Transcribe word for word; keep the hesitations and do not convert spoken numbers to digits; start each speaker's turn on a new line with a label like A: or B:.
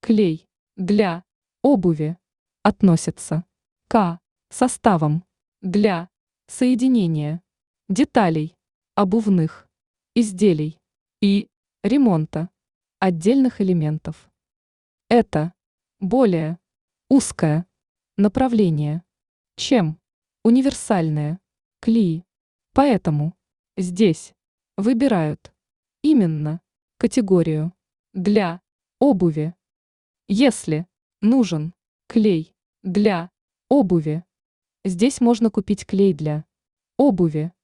A: клей для обуви относится к составам для соединения деталей обувных изделий и ремонта отдельных элементов. Это более узкое направление, чем универсальные клеи, поэтому здесь выбирают именно категорию для обуви. Если нужен клей для обуви, здесь можно купить клей для обуви